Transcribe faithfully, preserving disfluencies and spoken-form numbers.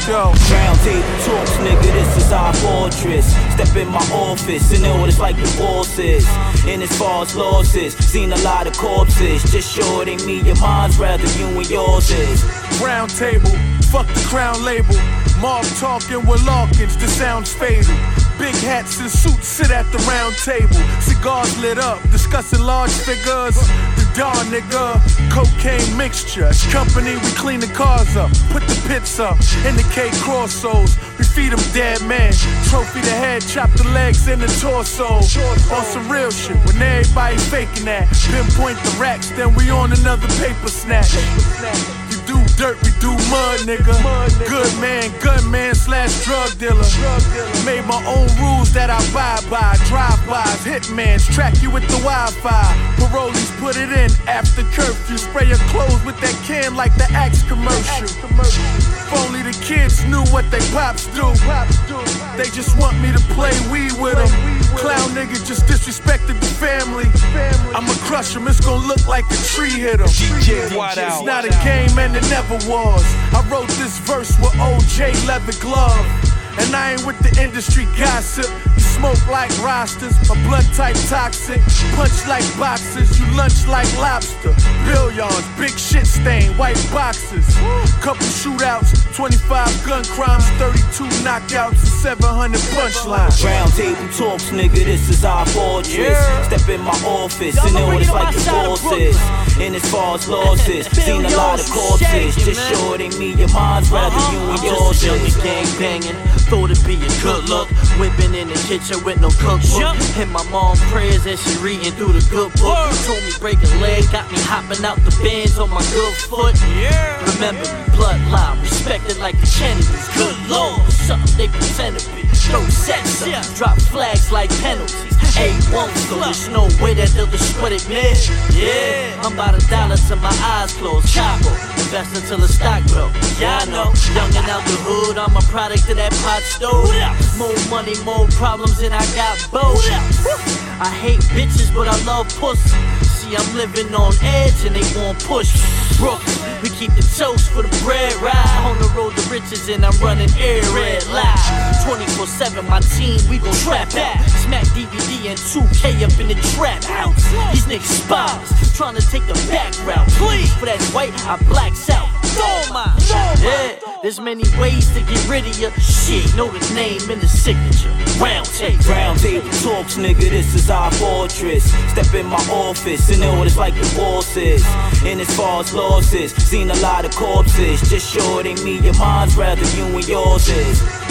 go. Round table talks, nigga, this is our fortress. Step in my office and know what it's like the boss is. And as far as losses, seen a lot of corpses. Just sure it ain't me, your mind's rather you and yours is. Round table, fuck the crown label. Mob talking with Larkins, this sounds fatal. Big hats and suits sit at the round table. Cigars lit up, discussing large figures. The Dawn nigga, cocaine mixture. It's company, we clean the cars up, put the pits up, indicate crossos. We feed them dead men. Trophy the head, chop the legs and the torso. On some real shit, when everybody faking that. Pinpoint the racks, then we on another paper snatch. You do dirt, we do mud, nigga. Good man, gunman slash drug dealer. Made my own rules that I abide by. Drive-bys, hitmans, track you with the Wi-Fi. Parolees put it in after curfew. Spray your clothes with that can like the Axe commercial. If only the kids knew what they pops do. They just want me to play weed with them. Clown nigga just disrespected the family. I'ma crush him, it's gonna look like a tree hit him. It's not a game and it never was. I wrote this verse with O J leather glove. And I ain't with the industry gossip. You smoke like rosters, my blood type toxic. Punch like boxes, you lunch like lobster. Billions, big shit stain, white boxes. Couple shootouts, twenty-five gun crimes, thirty-two knockouts, and seven hundred punchlines. Round table talks, nigga, this is our fortress. Yeah. Step in my office and know what it's like the boss is. And as far as losses, seen a lot of corpses. Just sure it ain't me, your mind's rather you and yours is. Gang banging, thought it'd be a good look. Whipping in the kitchen with no cookbook. And my mom prayers as she reading through the good book. Told me break a leg, got me hopping out the Benz on my good foot. Remember me, bloodline, respected like the Kennedys. Good lord, something they pretend to be. No sex up, drop flags like penalties. A one, so there's no way that they'll discredit me. Yeah, I'm about a dollar till my eyes closed. Chapo, invest until the stock grow. Yeah, I know, young and out the hood, I'm a product of that pot stove. More money, more problems, and I got both. I hate bitches, but I love pussy. See, I'm living on edge and they won't push me. Brooklyn, we keep the toast for the bread ride. On the road to riches and I'm running air red live. twenty-four seven, my team, we gon' trap out. Smack D V D and two K up in the trap house. These niggas spies, trying to take the back route. Please, for that white, I blacks out. Yeah, there's many ways to get rid of your shit. Know the name and the signature. Round table. Round table talks, nigga, this is our fortress. Step in my office and know what it's like the boss is. And as far as losses, seen a lot of corpses. Just sure it ain't me, your mind's rather you and yours is.